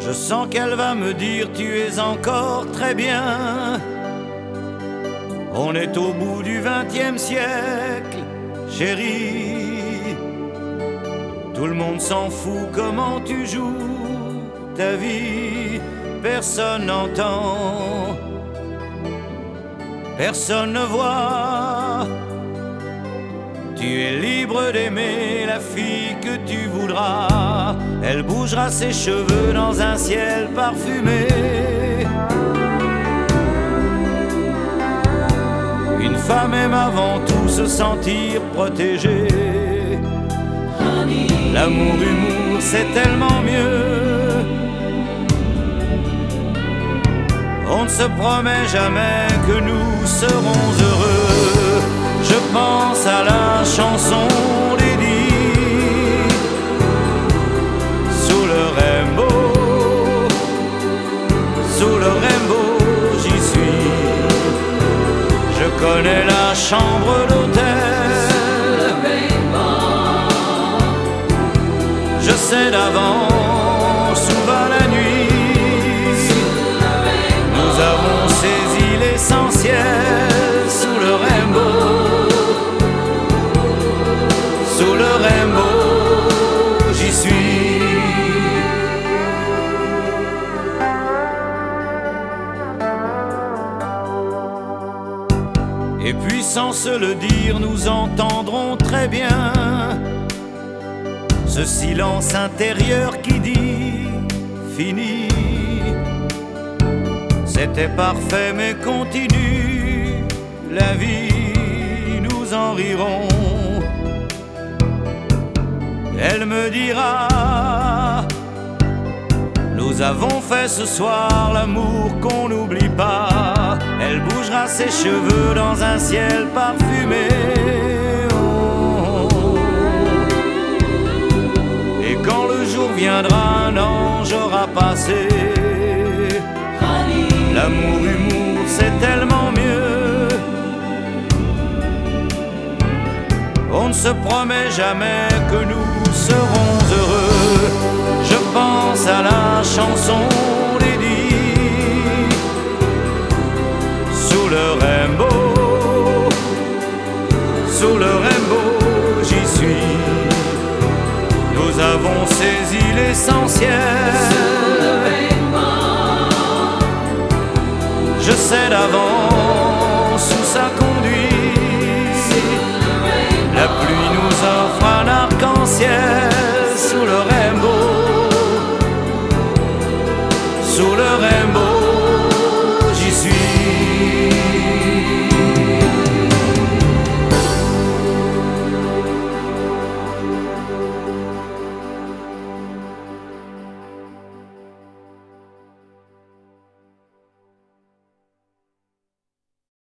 Je sens qu'elle va me dire tu es encore très bien. On est au bout du XXe siècle, chérie. Tout le monde s'en fout comment tu joues ta vie. Personne n'entend, personne ne voit. Tu es libre d'aimer la fille que tu voudras. Elle bougera ses cheveux dans un ciel parfumé. Une femme aime avant tout se sentir protégée. L'amour, humour, c'est tellement mieux. On ne se promet jamais que nous serons heureux. Je pense à la chanson d'Eddie. Sous le rainbow, sous le rainbow, j'y suis. Je connais la chambre d'hôtel. Je sais d'avance où va la nuit. Nous avons saisi l'essentiel sous le rainbow. Sous le rainbow, j'y suis. Et puis sans se le dire, nous entendrons très bien ce silence intérieur qui dit fini. C'était parfait mais continue la vie, nous en rirons. Elle me dira, nous avons fait ce soir l'amour qu'on n'oublie pas. Elle bougera ses cheveux dans un ciel parfumé. Oh. Et quand le jour viendra, un ange aura passé. L'amour, humour, c'est tellement mieux. On ne se promet jamais que nous serons heureux. Je pense à la chanson d'Eddie. Sous le rainbow, sous le rainbow, j'y suis. Nous avons saisi l'essentiel. Je sais d'avance où ça conduit. La pluie nous offre un arc-en-ciel sous le rainbow, sous le rainbow.